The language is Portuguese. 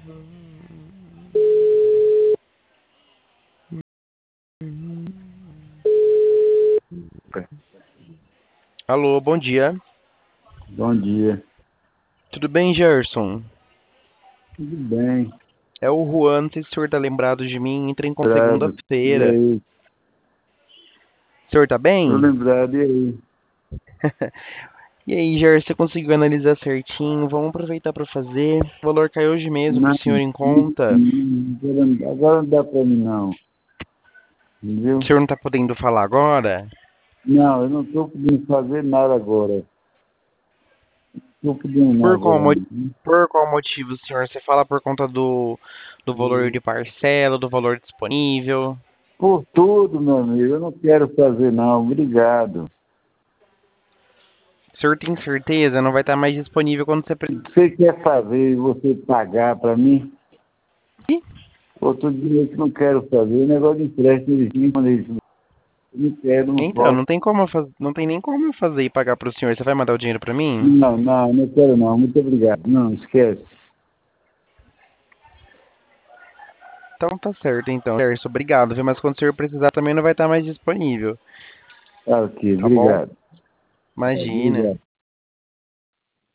Alô, bom dia. Bom dia. Tudo bem, Gerson? Tudo bem. É o Juan, não sei se o senhor tá lembrado de mim. Entrei com Lembrado. E segunda-feira. aí? O senhor tá Tô bem? lembrado, e aí? E aí, Gerson, você conseguiu analisar certinho? Vamos aproveitar para fazer. O valor caiu hoje mesmo pro Não, senhor em conta. agora não dá pra mim não. O Entendeu? senhor não tá podendo falar agora? Não, eu não tô podendo fazer nada agora. Não tô podendo Por nada qual, agora. mo- por qual motivo, senhor? Você fala por conta do valor de parcela, do valor disponível? Por tudo, meu amigo. Eu não quero fazer não. Obrigado. O senhor tem certeza? Não vai estar mais disponível quando você... Você quer fazer e você pagar pra mim? Ih, Outro dia que não quero fazer. Negócio de empréstimo de mim, quando eles não quero, não Então, posso. não tem nem como eu fazer e pagar pro senhor. Você vai mandar o dinheiro pra mim? Não quero não. Muito obrigado. Não, esquece. Então tá certo, então. Gerson, obrigado, viu? Mas quando o senhor precisar também não vai estar mais disponível, Tá ok, tá bom? obrigado. Imagina. Obrigado.